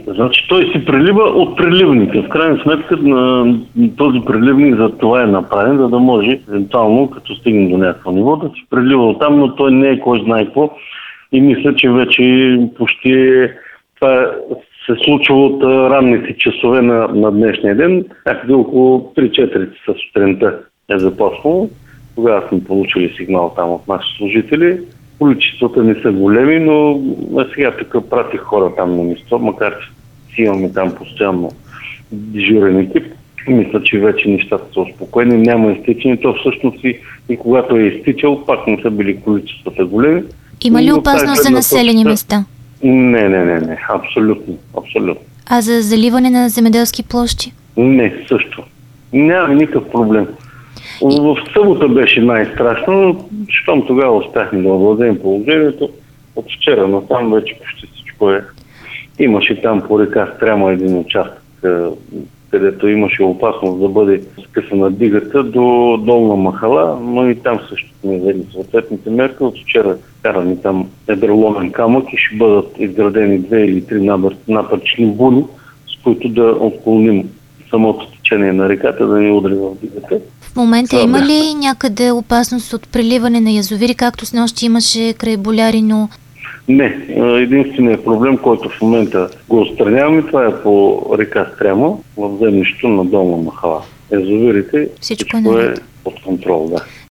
Значи той си прелива от преливника. В крайна сметка на този преливник за това е направен, за да може евентуално, като стигне до някакво ниво, да се прелива оттам, но той не е кой знае какво. И мисля, че вече почти това се случва от ранните часове на днешния ден. Някъде около 3-4 часа сутринта е започнало. Тогава сме получили сигнал там от наши служители. Количествата не са големи, но сега тук пратих хора там на място, макар че си имаме там постоянно дежурен екип. Мисля, че вече нещата са успокоени, няма изтичане. То всъщност и когато е изтичал, пак не са били количествата големи. Има ли опасност за населени места? Не. Абсолютно. А за заливане на земеделски площи? Не, също. Няма никакъв проблем. В събота беше най-страшно, щом тогава успяхме да овладеем положението. От вчера натам вече почти всичко е. Имаше там по река Стряма един участък, където имаше опасност да бъде скъсана дигата до Долна Махала, но и там също сме взели съответните мерки. От вчера карани там едроломен камък и ще бъдат изградени 2 или 3 напърчни буни, с които да отклоним самото течение на реката, да не удари в дигата. В момента има ли някъде опасност от преливане на язовири, както снощи имаше край Болярино? Не. Единственият проблем, който в момента го отстраняваме, това е по река Стряма, в землището на Долна Махала. Язовирите, всичко е под контрол, да.